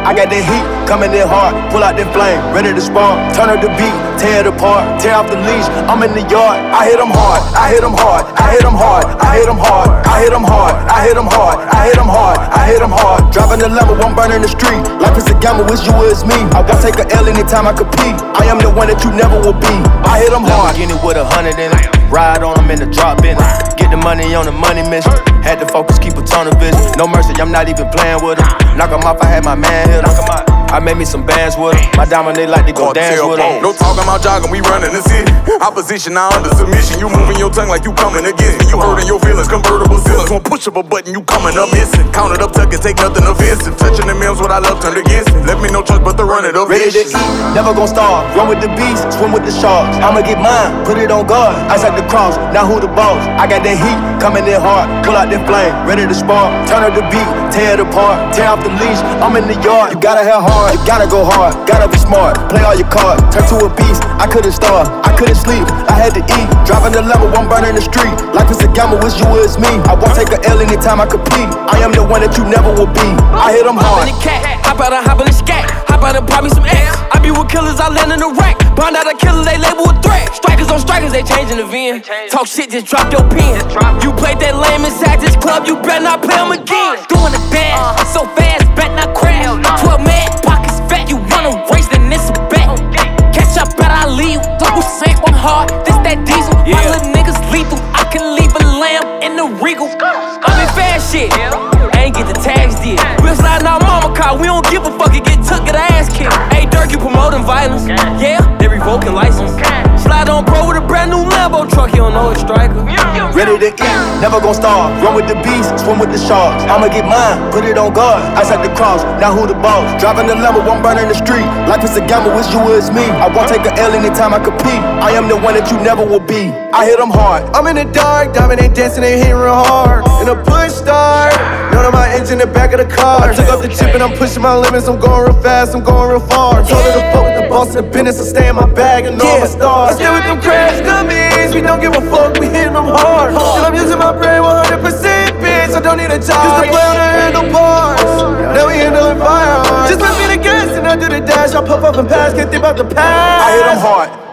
I got that heat coming in hard. Pull out that flame, ready to spark. Turn up the beat, tear it apart. Tear off the leash, I'm in the yard. I hit them hard, I hit them hard, I hit them hard, I hit them hard, I hit them hard, I hit them hard, I hit them hard, I hit them hard. Driving the Lambo, one burning the street. Life is a gamble, wish you was me. I won't take a L anytime I compete. I am the one that you never will be. I hit them hard. Lamborghini with 100 in it. Ride on them in the drop in it. Get the money on the money mission. Had to focus, keep a ton of vision. No mercy, I'm not even playing with them. Knock 'em off, I had my man hit 'em. I made me some bands with them. My diamond, they like to go dance with them. No talking about jogging, we running the city. Opposition now under submission. You moving your tongue like you coming against me. You hurting your feelings, convertible ceilings. Won't push up a button, you coming up missing. Count it up, tuck it, take nothing offensive. Touching the meals, what I love turned against me. Left me no choice but to run it up. Ready to eat, never gon' starve. Run with the beast, swim with the sharks. I'ma get mine, put it on guard. Ice like the cross, now who the boss? I got that heat coming in hard. Pull out that flame, ready to spark. Turn up the beat, tear it apart. Tear off the leash, I'm in the yard. You gotta have hard, you gotta go hard. Gotta be smart, play all your cards. Turn to a beast, I couldn't starve, I couldn't sleep, I had to eat. Driving the level, one burning the street. Life is a gamble, wish you was me. I won't take a L anytime I compete. I am the one that you never will be. I hit them hard. Hop in the cat, hop out and hop in the scat. Hop out and pop me some X. I be with killers, I land in the rack. Bind out a killer, they label a threat. Strikers on strikers, they changing the VN. Talk shit, just drop your pen. You played that lame inside this club, you better not play them again. Doing the dance, so fast, bet not crash. 12 man, pockets fat, you wanna race, then it's a bet. Catch up, bet I leave. Double Saint, one hard, this that diesel. My little niggas lethal, I can leave a lamb in the regal. I'm in fast shit, I ain't get the tags did. We'll slide in our mama car, we don't give a fuck, it get took, get our ass kicked. Hey Dirk, you promoting violence, yeah, they revoking license. Slide on pro with a brand new Lambo truck, you don't know it's striker. Ready to eat, never gon' starve. Run with the beast, swim with the sharks. I'ma get mine, put it on guard. Ice like the cross, now who the boss? Driving the Lambo, one burning the street. Life is a gamble, wish you was me. I won't take a L anytime I compete. I am the one that you never will be. I hit them hard. I'm in the dark, diamond ain't dancing, they hitting real hard. In a push start, none of my engine in the back of the car. I took off the chip and I'm pushing my limits. I'm going real fast, I'm going real far. Told her to fuck with the boss of the business, I stay in my bag and all my stars. I stay with them crash dummies, we don't give a fuck, we hitting them hard. And I'm using my brain 100%, bitch, I don't need a job. Just to play on the handle bars, now we handling firearms. Just let me the gas and I do the dash, I puff up and pass, can't think about the past. I hit them hard.